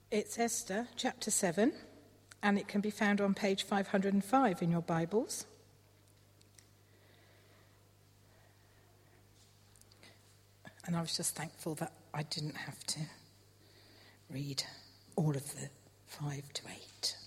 It's Esther, chapter 7, and it can be found on page 505 in your Bibles. And I was just thankful that I didn't have to read all of the 5 to 8.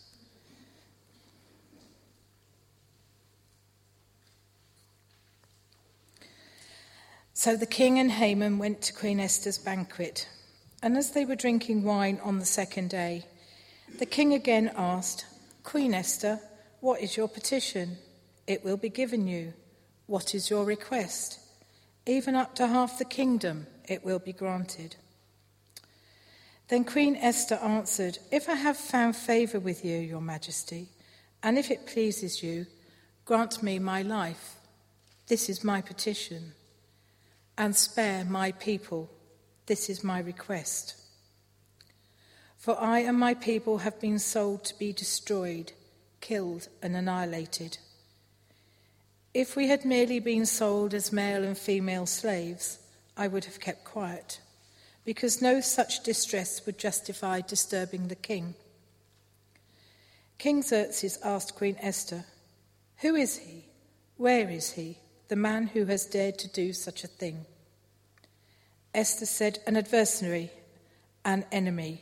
So the king and Haman went to Queen Esther's banquet, and as they were drinking wine on the second day, the king again asked, "Queen Esther, what is your petition? It will be given you. What is your request? Even up to half the kingdom, it will be granted." Then Queen Esther answered, "If I have found favour with you, your majesty, and if it pleases you, grant me my life. This is my petition. And spare my people. This is my request. For I and my people have been sold to be destroyed, killed and annihilated. If we had merely been sold as male and female slaves, I would have kept quiet, because no such distress would justify disturbing the king." King Xerxes asked Queen Esther, "Who is he? Where is he, the man who has dared to do such a thing?" Esther said, "An adversary, an enemy.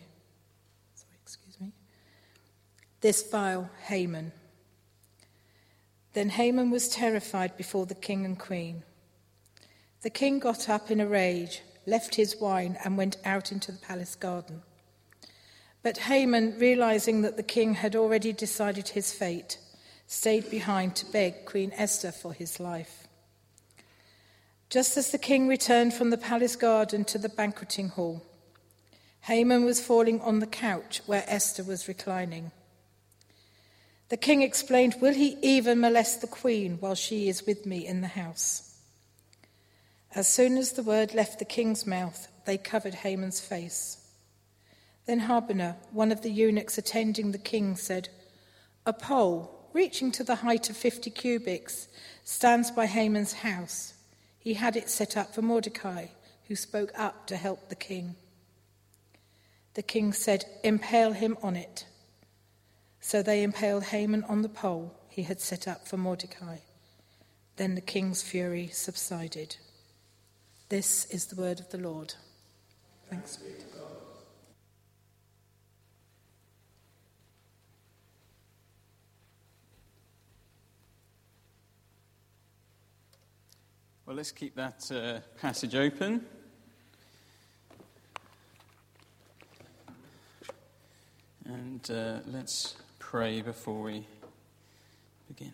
This vile Haman." Then Haman was terrified before the king and queen. The king got up in a rage, left his wine, and went out into the palace garden. But Haman, realizing that the king had already decided his fate, stayed behind to beg Queen Esther for his life. Just as the king returned from the palace garden to the banqueting hall, Haman was falling on the couch where Esther was reclining. The king explained, "Will he even molest the queen while she is with me in the house?" As soon as the word left the king's mouth, they covered Haman's face. Then Harbonah, one of the eunuchs attending the king, said, "A pole, reaching to the height of 50 cubits, stands by Haman's house. He had it set up for Mordecai, who spoke up to help the king." The king said, "Impale him on it." So they impaled Haman on the pole he had set up for Mordecai. Then the king's fury subsided. This is the word of the Lord. Thanks be to God. Well, let's keep that passage open. And let's pray before we begin.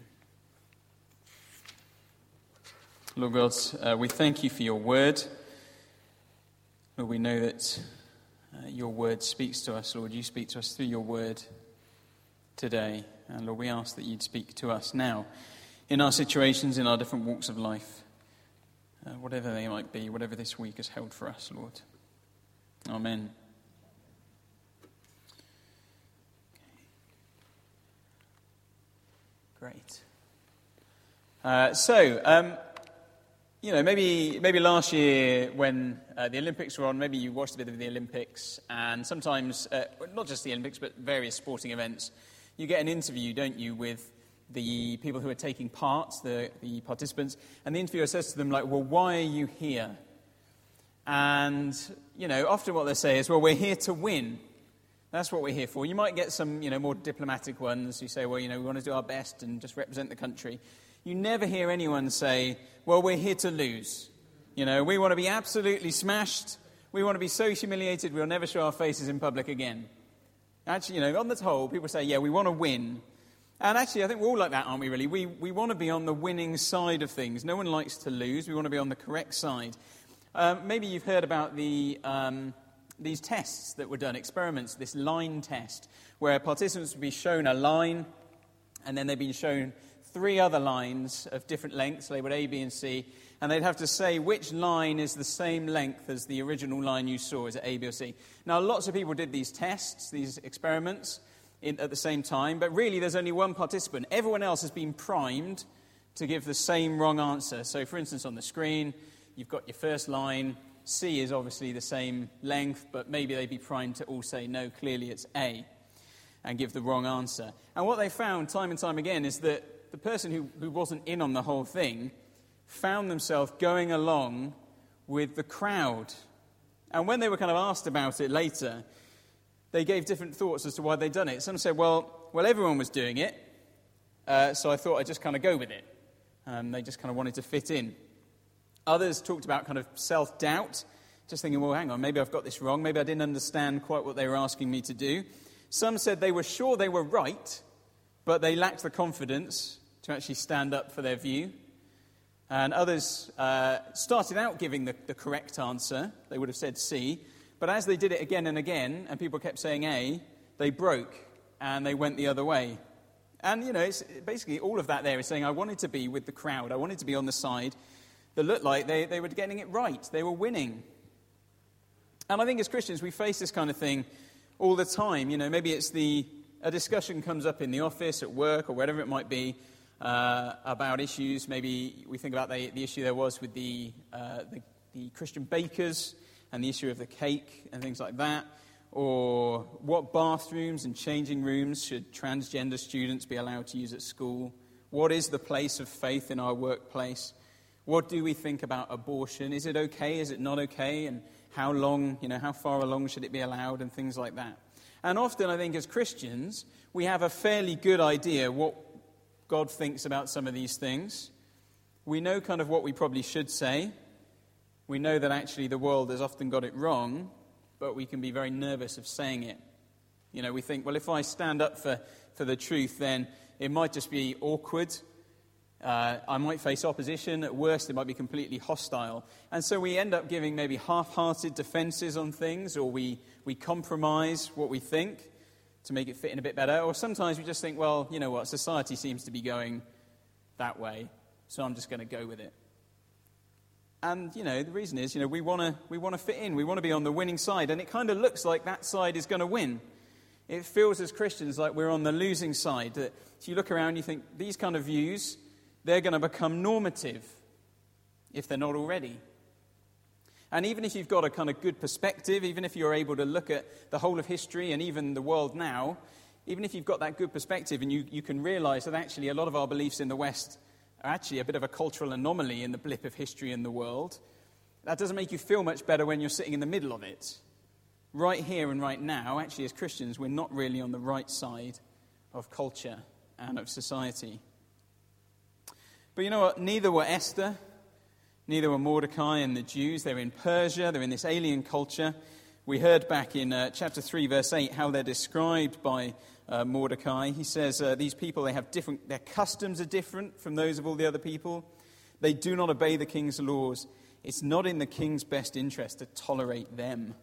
Lord God, we thank you for your word. Lord, we know that your word speaks to us. Lord, you speak to us through your word today. And Lord, we ask that you'd speak to us now in our situations, in our different walks of life, whatever they might be, whatever this week has held for us, Lord. Amen. Great. Maybe last year when the Olympics were on, maybe you watched a bit of the Olympics, and sometimes, not just the Olympics, but various sporting events, you get an interview, don't you, with the people who are taking part, the participants, and the interviewer says to them, like, "Well, why are you here?" And, often what they say is, "Well, we're here to win. That's what we're here for." You might get some, more diplomatic ones who say, "Well, we want to do our best and just represent the country." You never hear anyone say, "Well, we're here to lose. We want to be absolutely smashed. We want to be so humiliated we'll never show our faces in public again." Actually, on the whole, people say, "Yeah, we want to win." And actually, I think we're all like that, aren't we, really? We want to be on the winning side of things. No one likes to lose. We want to be on the correct side. Maybe you've heard about these tests that were done, experiments, this line test, where participants would be shown a line, and then they've been shown 3 other lines of different lengths, labelled A, B, and C, and they'd have to say which line is the same length as the original line you saw. Is it A, B, or C? Now, lots of people did these tests, these experiments, at the same time, but really there's only one participant. Everyone else has been primed to give the same wrong answer. So, for instance, on the screen, you've got your first line, C is obviously the same length, but maybe they'd be primed to all say, no, clearly it's A, and give the wrong answer. And what they found time and time again is that the person who wasn't in on the whole thing found themselves going along with the crowd. And when they were kind of asked about it later, they gave different thoughts as to why they'd done it. Some said, well, everyone was doing it, so I thought I'd just kind of go with it. They just kind of wanted to fit in. Others talked about kind of self-doubt, just thinking, well, hang on, maybe I've got this wrong. Maybe I didn't understand quite what they were asking me to do. Some said they were sure they were right, but they lacked the confidence to actually stand up for their view. And others started out giving the correct answer. They would have said C. But as they did it again and again, and people kept saying A, they broke and they went the other way. And, it's basically all of that there is saying I wanted to be with the crowd. I wanted to be on the side that looked like they were getting it right. They were winning. And I think as Christians, we face this kind of thing all the time. Maybe it's a discussion comes up in the office, at work, or whatever it might be, about issues. Maybe we think about the issue there was with the Christian bakers and the issue of the cake and things like that. Or what bathrooms and changing rooms should transgender students be allowed to use at school? What is the place of faith in our workplace? What do we think about abortion? Is it okay? Is it not okay? And how long, how far along should it be allowed? And things like that. And often, I think, as Christians, we have a fairly good idea what God thinks about some of these things. We know kind of what we probably should say. We know that actually the world has often got it wrong, but we can be very nervous of saying it. We think, well, if I stand up for the truth, then it might just be awkward. I might face opposition. At worst, it might be completely hostile. And so we end up giving maybe half-hearted defenses on things, or we compromise what we think to make it fit in a bit better. Or sometimes we just think, well, you know what, society seems to be going that way, so I'm just going to go with it. And, the reason is, we want to fit in. We want to be on the winning side. And it kind of looks like that side is going to win. It feels as Christians like we're on the losing side. That if you look around, you think these kind of views, they're going to become normative if they're not already. And even if you've got a kind of good perspective, even if you're able to look at the whole of history and even the world now, even if you've got that good perspective and you can realize that actually a lot of our beliefs in the West are actually a bit of a cultural anomaly in the blip of history in the world, that doesn't make you feel much better when you're sitting in the middle of it. Right here and right now, actually as Christians, we're not really on the right side of culture and of society. But you know what? Neither were Esther, neither were Mordecai and the Jews. They're in Persia, they're in this alien culture. We heard back in chapter 3, verse 8, how they're described by Mordecai. He says these people, their customs are different from those of all the other people. They do not obey the king's laws. It's not in the king's best interest to tolerate them.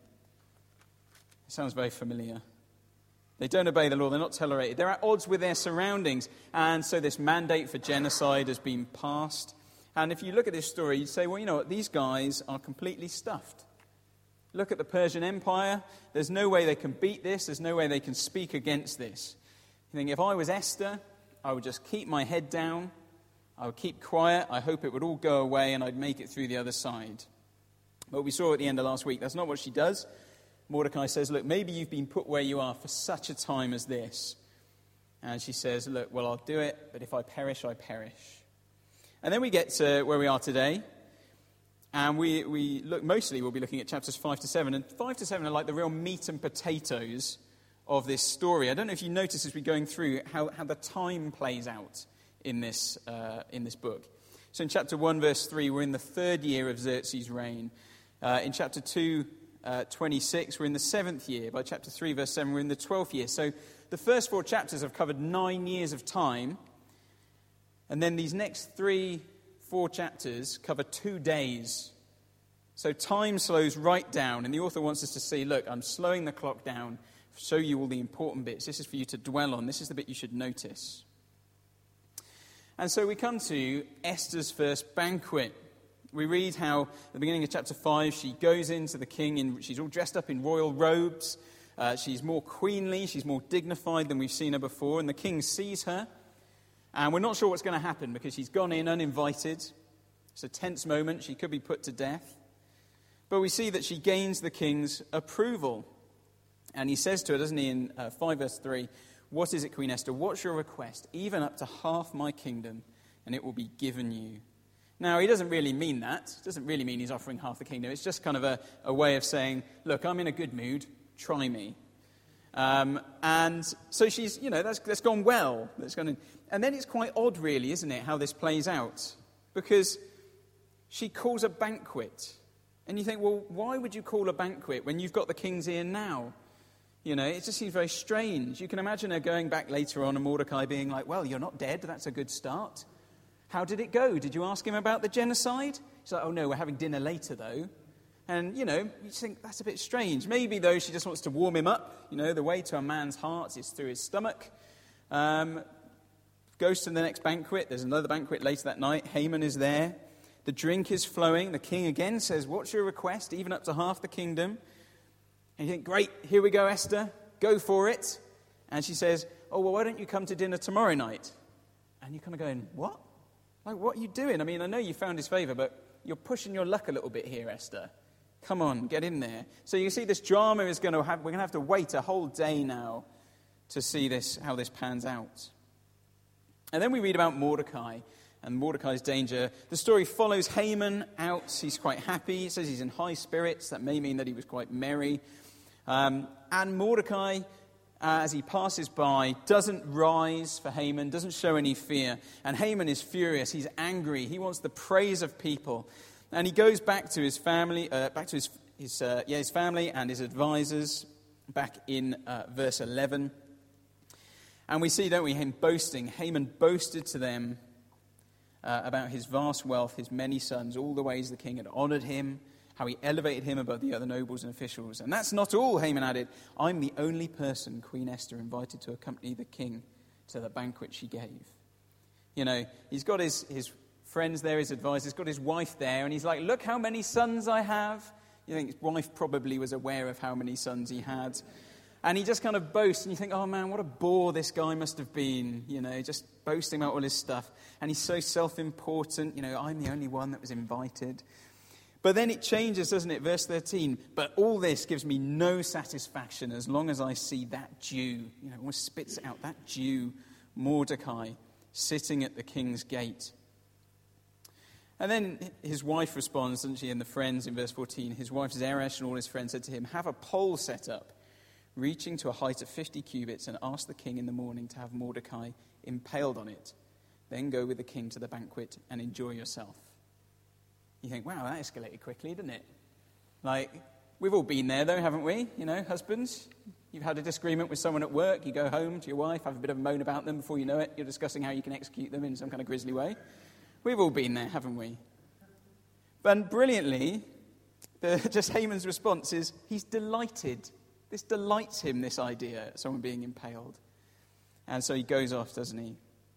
It sounds very familiar. They don't obey the law. They're not tolerated. They're at odds with their surroundings. And so this mandate for genocide has been passed. And if you look at this story, you'd say, well, you know what? These guys are completely stuffed. Look at the Persian Empire. There's no way they can beat this. There's no way they can speak against this. You think, if I was Esther, I would just keep my head down. I would keep quiet. I hope it would all go away and I'd make it through the other side. But we saw at the end of last week, that's not what she does. Mordecai says, look, maybe you've been put where you are for such a time as this. And she says, look, well, I'll do it, but if I perish, I perish. And then we get to where we are today. And we look, mostly we'll be looking at chapters 5 to 7. And 5 to 7 are like the real meat and potatoes of this story. I don't know if you notice as we're going through how the time plays out in this book. So in chapter 1, verse 3, we're in the 3rd year of Xerxes' reign. In chapter 2, 26, we're in the 7th year. By chapter 3, verse 7, we're in the 12th year. So the first 4 chapters have covered 9 years of time. And then these next 4 chapters cover 2 days. So time slows right down, and the author wants us to see, look, I'm slowing the clock down, show you all the important bits. This is for you to dwell on. This is the bit you should notice. And so we come to Esther's first banquet. We read how, at the beginning of chapter 5, she goes into the king, and she's all dressed up in royal robes. She's more queenly, she's more dignified than we've seen her before, and the king sees her. And we're not sure what's going to happen because she's gone in uninvited. It's a tense moment. She could be put to death. But we see that she gains the king's approval. And he says to her, doesn't he, in 5 verse 3, "What is it, Queen Esther? What's your request? Even up to half my kingdom, and it will be given you." Now, he doesn't really mean that. It doesn't really mean he's offering half the kingdom. It's just kind of a way of saying, look, I'm in a good mood. Try me. And so she's, that's gone well. And then it's quite odd, really, isn't it, how this plays out? Because she calls a banquet. And you think, well, why would you call a banquet when you've got the king's ear now? It just seems very strange. You can imagine her going back later on and Mordecai being like, well, you're not dead. That's a good start. How did it go? Did you ask him about the genocide? She's like, oh, no, we're having dinner later, though. And, you just think that's a bit strange. Maybe, though, she just wants to warm him up. The way to a man's heart is through his stomach. Goes to the next banquet. There's another banquet later that night. Haman is there. The drink is flowing. The king again says, what's your request? Even up to half the kingdom. And you think, great, here we go, Esther. Go for it. And she says, oh, well, why don't you come to dinner tomorrow night? And you're kind of going, what? Like, what are you doing? I mean, I know you found his favour, but you're pushing your luck a little bit here, Esther. Come on, get in there. So you see this drama is we're going to have to wait a whole day now to see how this pans out. And then we read about Mordecai and Mordecai's danger. The story follows Haman out. He's quite happy. It says he's in high spirits. That may mean that he was quite merry. And Mordecai, as he passes by, doesn't rise for Haman, doesn't show any fear. And Haman is furious. He's angry. He wants the praise of people. And he goes back to his family, his family and his advisors, back in verse 11. And we see, don't we, him boasting. Haman boasted to them about his vast wealth, his many sons, all the ways the king had honored him, how he elevated him above the other nobles and officials. And that's not all, Haman added. I'm the only person Queen Esther invited to accompany the king to the banquet she gave. He's got his friends there, his advisors, he's got his wife there, and he's like, look how many sons I have. You think his wife probably was aware of how many sons he had. And he just kind of boasts, and you think, oh man, what a bore this guy must have been, just boasting about all his stuff. And he's so self-important, I'm the only one that was invited. But then it changes, doesn't it? Verse 13, but all this gives me no satisfaction as long as I see that Jew, almost spits out that Jew, Mordecai, sitting at the king's gate. And then his wife responds, doesn't she, and the friends in verse 14. His wife Zeresh and all his friends said to him, have a pole set up, reaching to a height of 50 cubits, and ask the king in the morning to have Mordecai impaled on it. Then go with the king to the banquet and enjoy yourself. You think, wow, that escalated quickly, didn't it? Like, we've all been there, though, haven't we? Husbands, you've had a disagreement with someone at work, you go home to your wife, have a bit of a moan about them, before you know it, you're discussing how you can execute them in some kind of grisly way. We've all been there, haven't we? But brilliantly, just Haman's response is, he's delighted. This delights him, this idea of someone being impaled. And so he goes off, doesn't he?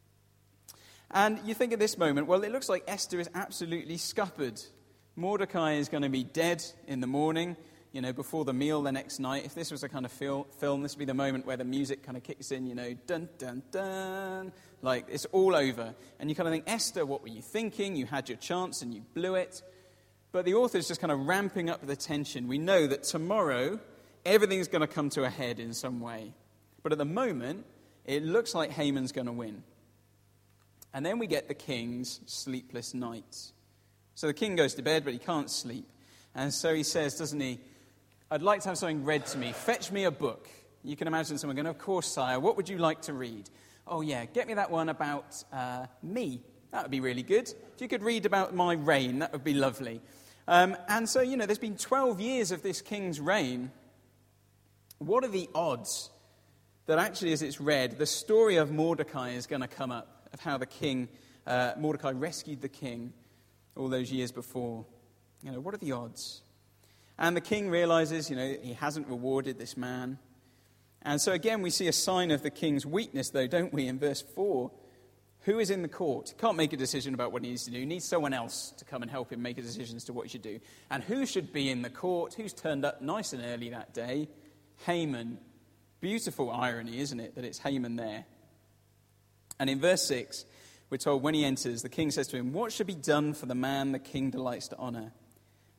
And you think at this moment, well, it looks like Esther is absolutely scuppered. Mordecai is going to be dead in the morning, before the meal the next night. If this was a kind of film, this would be the moment where the music kind of kicks in, dun, dun, dun. Like, it's all over. And you kind of think, Esther, what were you thinking? You had your chance and you blew it. But the author is just kind of ramping up the tension. We know that tomorrow, everything's going to come to a head in some way. But at the moment, it looks like Haman's going to win. And then we get the king's sleepless nights. So the king goes to bed, but he can't sleep. And so he says, doesn't he, I'd like to have something read to me. Fetch me a book. You can imagine someone going, of course, sire, what would you like to read? Oh, yeah, get me that one about me. That would be really good. If you could read about my reign, that would be lovely. And so, there's been 12 years of this king's reign. What are the odds that actually, as it's read, the story of Mordecai is going to come up, of how the king, Mordecai rescued the king all those years before? What are the odds? And the king realizes, he hasn't rewarded this man. And so again, we see a sign of the king's weakness, though, don't we, in verse 4? Who is in the court? He can't make a decision about what he needs to do. He needs someone else to come and help him make a decision as to what he should do. And who should be in the court? Who's turned up nice and early that day? Haman. Beautiful irony, isn't it, that it's Haman there. And in verse 6, we're told when he enters, the king says to him, what should be done for the man the king delights to honor?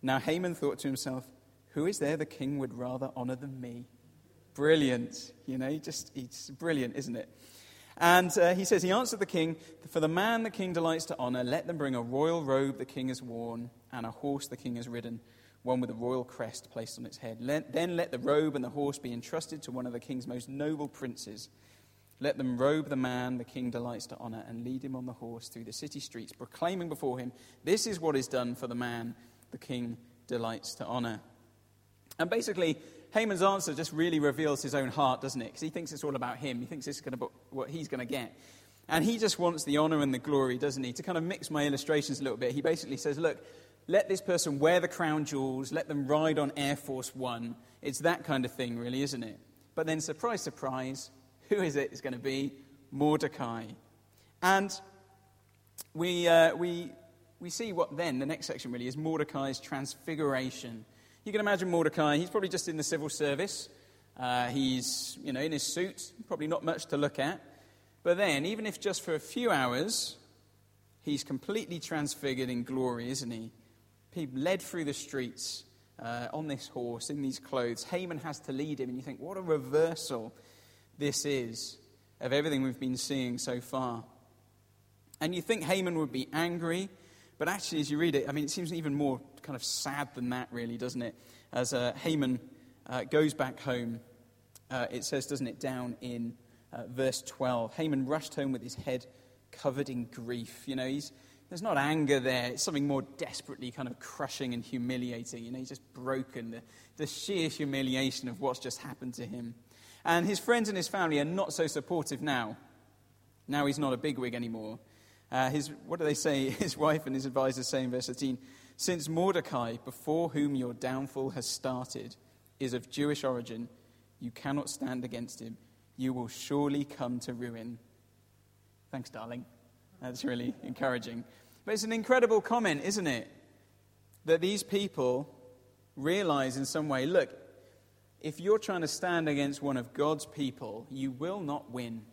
Now Haman thought to himself, who is there the king would rather honor than me? Brilliant. It's brilliant, isn't it? And he says, he answered the king, for the man the king delights to honor, let them bring a royal robe the king has worn and a horse the king has ridden, one with a royal crest placed on its head. Then let the robe and the horse be entrusted to one of the king's most noble princes. Let them robe the man the king delights to honor and lead him on the horse through the city streets, proclaiming before him, this is what is done for the man the king delights to honor. And basically, Haman's answer just really reveals his own heart, doesn't it? Because he thinks it's all about him. He thinks this is going to be what he's going to get. And he just wants the honor and the glory, doesn't he? To kind of mix my illustrations a little bit, he basically says, look, let this person wear the crown jewels, let them ride on Air Force One. It's that kind of thing, really, isn't it? But then, surprise, surprise, who is it? It's going to be Mordecai. And we see what then, the next section really, is Mordecai's transfiguration. You can imagine Mordecai, he's probably just in the civil service. He's, in his suit, probably not much to look at. But then, even if just for a few hours, he's completely transfigured in glory, isn't he? People led through the streets on this horse, in these clothes. Haman has to lead him, and you think, what a reversal this is of everything we've been seeing so far. And you think Haman would be angry, but actually, as you read it, it seems even more kind of sad than that, really, doesn't it? As Haman goes back home, it says, doesn't it, down in verse 12, Haman rushed home with his head covered in grief. There's not anger there. It's something more desperately kind of crushing and humiliating. He's just broken. The sheer humiliation of what's just happened to him. And his friends and his family are not so supportive now. Now he's not a bigwig anymore. What do they say? His wife and his advisors say in verse 13, since Mordecai, before whom your downfall has started, is of Jewish origin, you cannot stand against him. You will surely come to ruin. Thanks, darling. That's really encouraging. But it's an incredible comment, isn't it? That these people realize in some way, look, if you're trying to stand against one of God's people, you will not win.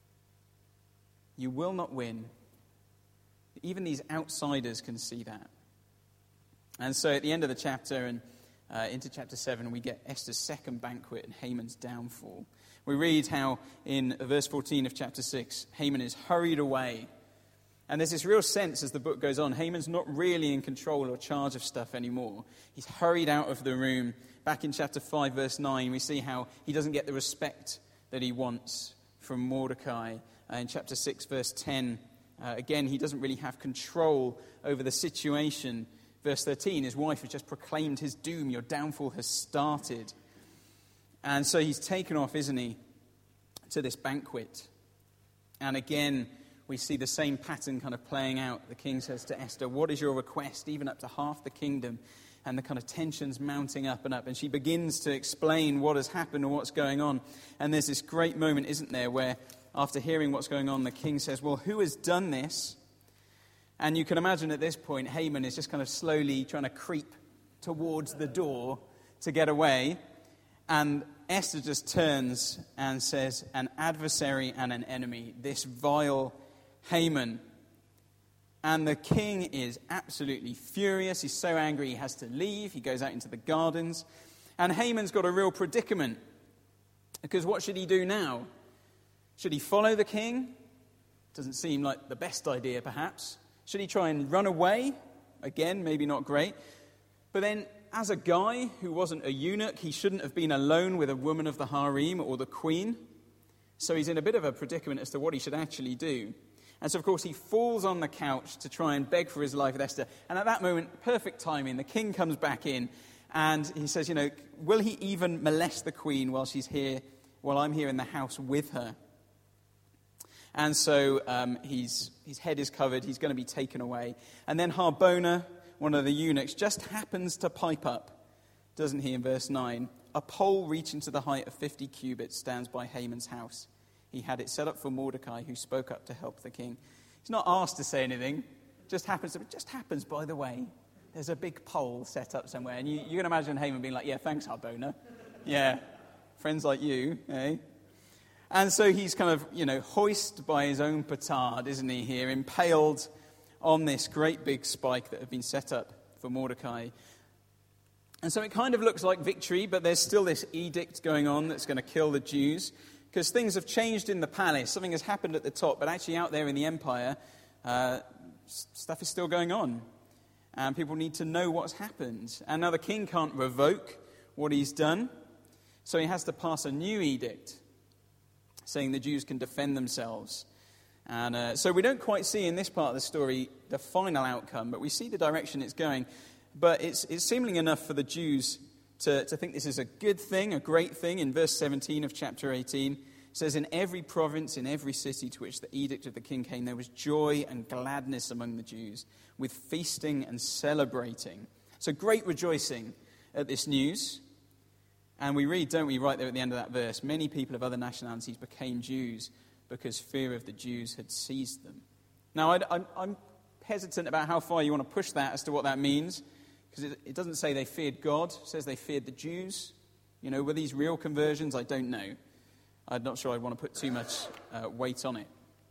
You will not win. Even these outsiders can see that. And so at the end of the chapter and into chapter 7, we get Esther's second banquet and Haman's downfall. We read how in verse 14 of chapter 6, Haman is hurried away. And there's this real sense as the book goes on, Haman's not really in control or charge of stuff anymore. He's hurried out of the room. Back in chapter 5, verse 9, we see how he doesn't get the respect that he wants from Mordecai. In chapter 6, verse 10, again, he doesn't really have control over the situation. Verse 13, his wife has just proclaimed his doom. Your downfall has started. And so he's taken off, isn't he, to this banquet. And again, we see the same pattern kind of playing out. The king says to Esther, what is your request, even up to half the kingdom? And the kind of tensions mounting up and up. And she begins to explain what has happened and what's going on. And there's this great moment, isn't there, where after hearing what's going on, the king says, well, who has done this? And you can imagine at this point, Haman is just kind of slowly trying to creep towards the door to get away. And Esther just turns and says, an adversary and an enemy, this vile Haman. And the king is absolutely furious. He's so angry he has to leave. He goes out into the gardens. And Haman's got a real predicament. Because what should he do now? Should he follow the king? Doesn't seem like the best idea, perhaps. Should he try and run away? Again, maybe not great. But then, as a guy who wasn't a eunuch, he shouldn't have been alone with a woman of the harem or the queen. So he's in a bit of a predicament as to what he should actually do. And so, of course, he falls on the couch to try and beg for his life with Esther. And at that moment, perfect timing, the king comes back in and he says, will he even molest the queen while she's here, while I'm here in the house with her? And so his head is covered. He's going to be taken away. And then Harbona, one of the eunuchs, just happens to pipe up, doesn't he, in verse 9? A pole reaching to the height of 50 cubits stands by Haman's house. He had it set up for Mordecai, who spoke up to help the king. He's not asked to say anything. It just happens, by the way. There's a big pole set up somewhere. And you can imagine Haman being like, yeah, thanks, Harbona. Yeah, friends like you, eh? And so he's kind of, hoisted by his own petard, isn't he, here, impaled on this great big spike that had been set up for Mordecai. And so it kind of looks like victory, but there's still this edict going on that's going to kill the Jews, because things have changed in the palace. Something has happened at the top, but actually out there in the empire, stuff is still going on. And people need to know what's happened. And now the king can't revoke what he's done, so he has to pass a new edict saying the Jews can defend themselves. And so we don't quite see in this part of the story the final outcome, but we see the direction it's going. But it's seemingly enough for the Jews to think this is a good thing, a great thing. In verse 17 of chapter 18, it says, "In every province, in every city to which the edict of the king came, there was joy and gladness among the Jews, with feasting and celebrating." So great rejoicing at this news. And we read, don't we, right there at the end of that verse, "Many people of other nationalities became Jews because fear of the Jews had seized them." Now, I'm hesitant about how far you want to push that as to what that means, because it doesn't say they feared God. It says they feared the Jews. You know, were these real conversions? I don't know. I'm not sure I'd want to put too much weight on it.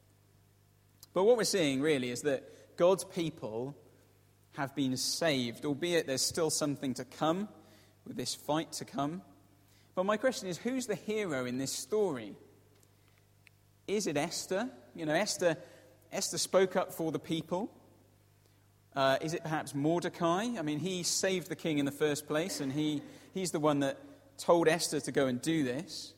But what we're seeing, really, is that God's people have been saved, albeit there's still something to come, with this fight to come. But my question is, who's the hero in this story? Is it Esther? You know, Esther spoke up for the people. Is it perhaps Mordecai? I mean, he saved the king in the first place, and he's the one that told Esther to go and do this.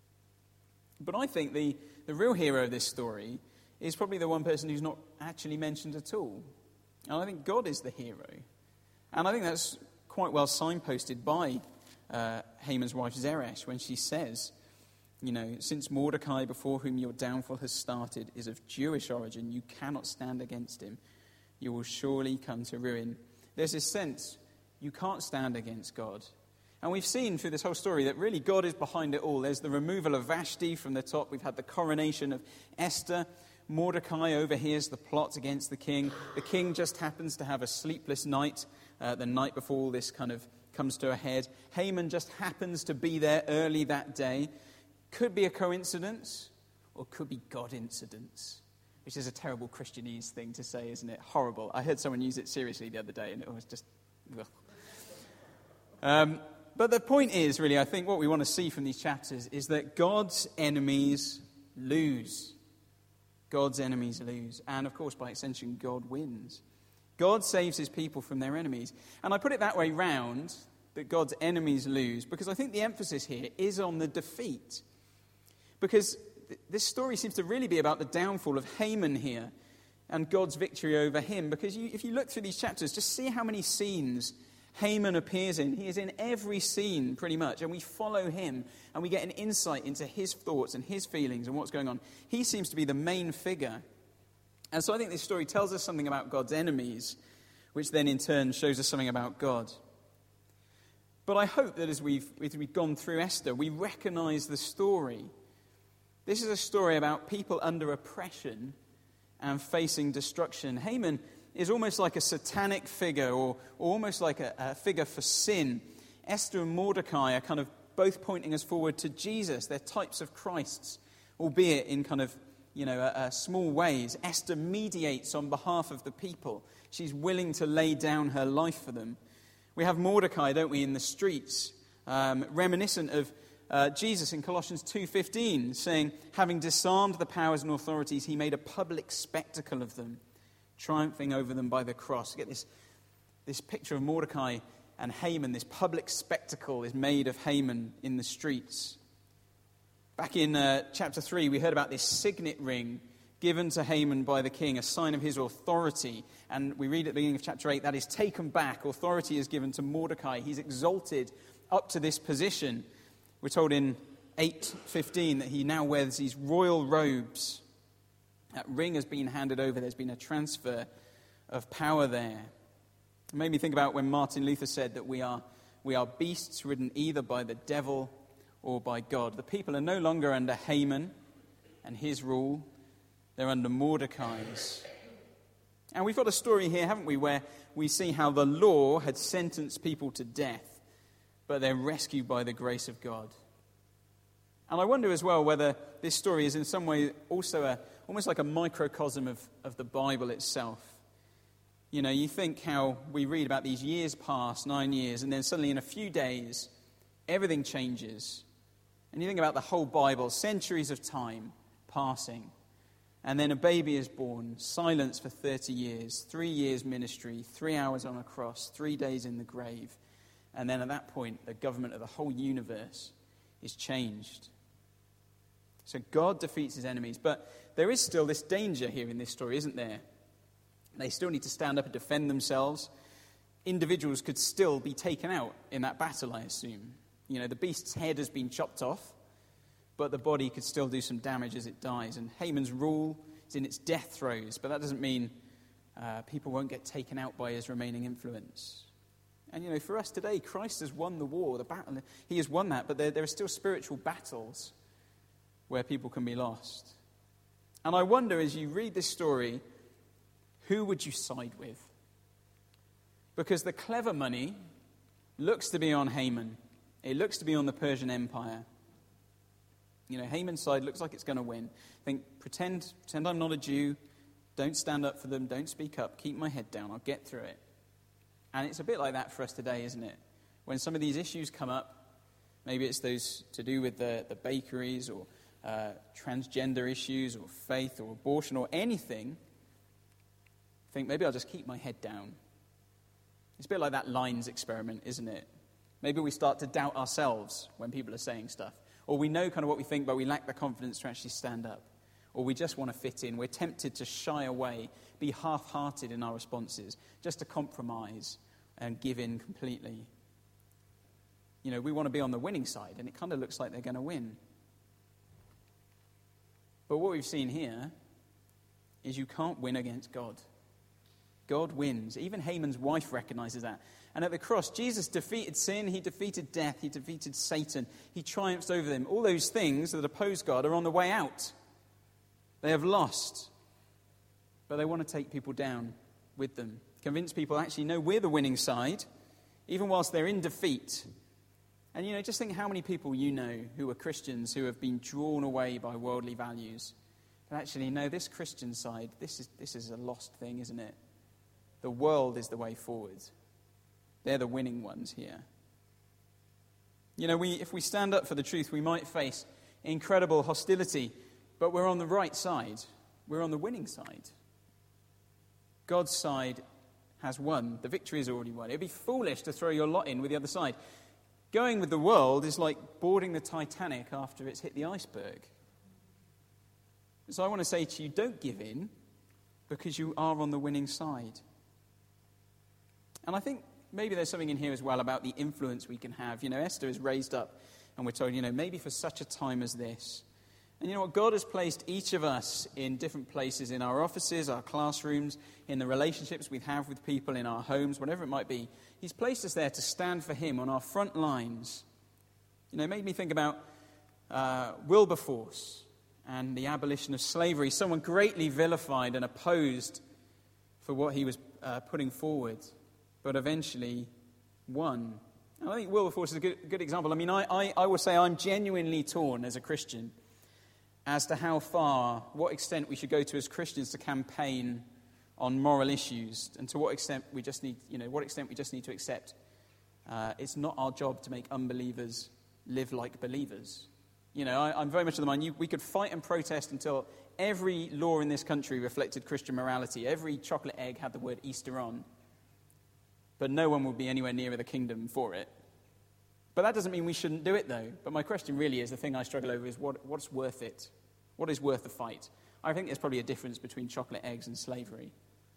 But I think the real hero of this story is probably the one person who's not actually mentioned at all. And I think God is the hero. And I think that's quite well signposted by Haman's wife Zeresh when she says, you know, "Since Mordecai, before whom your downfall has started, is of Jewish origin, you cannot stand against him. You will surely come to ruin." There's this sense you can't stand against God. And we've seen through this whole story that really God is behind it all. There's the removal of Vashti from the top. We've had the coronation of Esther. Mordecai overhears the plot against the king. The king just happens to have a sleepless night the night before all this kind of comes to a head. Haman just happens to be there early that day. Could be a coincidence, or could be God incidence, which is a terrible Christianese thing to say, isn't it? Horrible. I heard someone use it seriously the other day, and it was just... But the point is, really, I think what we want to see from these chapters is that God's enemies lose. God's enemies lose. And, of course, by extension, God wins. God saves his people from their enemies. And I put it that way round, that God's enemies lose, because I think the emphasis here is on the defeat. Because this story seems to really be about the downfall of Haman here and God's victory over him. Because if you look through these chapters, just see how many scenes Haman appears in. He is in every scene, pretty much, and we follow him, and we get an insight into his thoughts and his feelings and what's going on. He seems to be the main figure. And so I think this story tells us something about God's enemies, which then in turn shows us something about God. But I hope that as we've gone through Esther, we recognize the story. This is a story about people under oppression and facing destruction. Haman is almost like a satanic figure, or almost like a figure for sin. Esther and Mordecai are kind of both pointing us forward to Jesus. They're types of Christs, albeit in kind of, small ways. Esther mediates on behalf of the people. She's willing to lay down her life for them. We have Mordecai, don't we, in the streets, reminiscent of Jesus in Colossians 2:15, saying, "Having disarmed the powers and authorities, he made a public spectacle of them, triumphing over them by the cross." You get this picture of Mordecai and Haman. This public spectacle is made of Haman in the streets. Back in chapter 3, we heard about this signet ring given to Haman by the king, a sign of his authority. And we read at the beginning of chapter 8, that is taken back. Authority is given to Mordecai. He's exalted up to this position. We're told in 8:15 that he now wears these royal robes. That ring has been handed over. There's been a transfer of power there. It made me think about when Martin Luther said that we are beasts ridden either by the devil or by God. The people are no longer under Haman and his rule. They're under Mordecai's. And we've got a story here, haven't we, where we see how the law had sentenced people to death, but they're rescued by the grace of God. And I wonder as well whether this story is in some way also almost like a microcosm of the Bible itself. You know, you think how we read about these years pass, 9 years, and then suddenly in a few days, everything changes. And you think about the whole Bible, centuries of time passing. And then a baby is born, silence for 30 years, 3 years ministry, 3 hours on a cross, 3 days in the grave. And then at that point, the government of the whole universe is changed. So God defeats his enemies. But there is still this danger here in this story, isn't there? They still need to stand up and defend themselves. Individuals could still be taken out in that battle, I assume. You know, the beast's head has been chopped off, but the body could still do some damage as it dies. And Haman's rule is in its death throes, but that doesn't mean people won't get taken out by his remaining influence. And, you know, for us today, Christ has won the war, the battle. He has won that, but there are still spiritual battles where people can be lost. And I wonder, as you read this story, who would you side with? Because the clever money looks to be on Haman. It looks to be on the Persian Empire. You know, Haman's side looks like it's going to win. Pretend I'm not a Jew. Don't stand up for them. Don't speak up. Keep my head down. I'll get through it. And it's a bit like that for us today, isn't it? When some of these issues come up, maybe it's those to do with the bakeries or transgender issues or faith or abortion or anything, think maybe I'll just keep my head down. It's a bit like that lines experiment, isn't it? Maybe we start to doubt ourselves when people are saying stuff. Or we know kind of what we think, but we lack the confidence to actually stand up. Or we just want to fit in. We're tempted to shy away, be half-hearted in our responses, just to compromise and give in completely. You know, we want to be on the winning side, and it kind of looks like they're going to win. But what we've seen here is you can't win against God. God wins. Even Haman's wife recognizes that. And at the cross, Jesus defeated sin, he defeated death, he defeated Satan, he triumphed over them. All those things that oppose God are on the way out. They have lost. But they want to take people down with them. Convince people, actually, no, we're the winning side, even whilst they're in defeat. And, you know, just think how many people you know who are Christians who have been drawn away by worldly values. But actually, no, this Christian side, this is a lost thing, isn't it? The world is the way forward. They're the winning ones here. You know, if we stand up for the truth, we might face incredible hostility, but we're on the right side. We're on the winning side. God's side has won. The victory is already won. It'd be foolish to throw your lot in with the other side. Going with the world is like boarding the Titanic after it's hit the iceberg. So I want to say to you, don't give in, because you are on the winning side. And I think maybe there's something in here as well about the influence we can have. You know, Esther is raised up, and we're told, you know, maybe for such a time as this. And you know what? God has placed each of us in different places, in our offices, our classrooms, in the relationships we have with people, in our homes, whatever it might be. He's placed us there to stand for him on our front lines. You know, it made me think about Wilberforce and the abolition of slavery. Someone greatly vilified and opposed for what he was putting forward, but eventually won. And I think Wilberforce is a good example. I mean, I will say I'm genuinely torn as a Christian as to how far, what extent we should go to as Christians to campaign on moral issues, and to what extent we just need, to accept it's not our job to make unbelievers live like believers. You know, I'm very much of the mind we could fight and protest until every law in this country reflected Christian morality. Every chocolate egg had the word Easter on. But no one would be anywhere nearer the kingdom for it. But that doesn't mean we shouldn't do it, though. But my question really is, the thing I struggle over is what's worth it? What is worth the fight? I think there's probably a difference between chocolate eggs and slavery.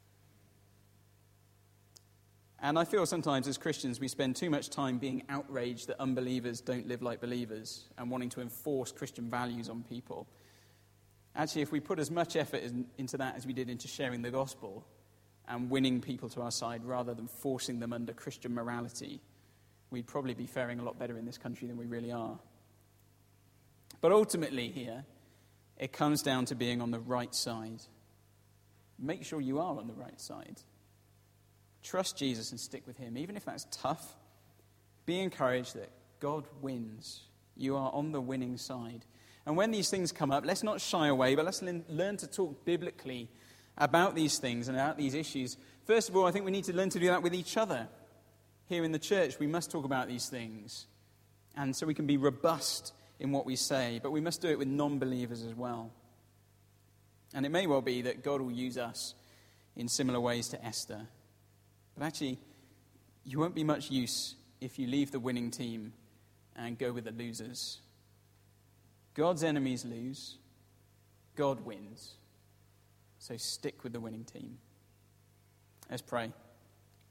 And I feel sometimes as Christians we spend too much time being outraged that unbelievers don't live like believers and wanting to enforce Christian values on people. Actually, if we put as much effort into that as we did into sharing the gospel and winning people to our side rather than forcing them under Christian morality, we'd probably be faring a lot better in this country than we really are. But ultimately here, it comes down to being on the right side. Make sure you are on the right side. Trust Jesus and stick with him. Even if that's tough, be encouraged that God wins. You are on the winning side. And when these things come up, let's not shy away, but let's learn to talk biblically about these things and about these issues, first of all, I think we need to learn to do that with each other. Here in the church, we must talk about these things. And so we can be robust in what we say, but we must do it with non-believers as well. And it may well be that God will use us in similar ways to Esther. But actually, you won't be much use if you leave the winning team and go with the losers. God's enemies lose. God wins. So stick with the winning team. Let's pray.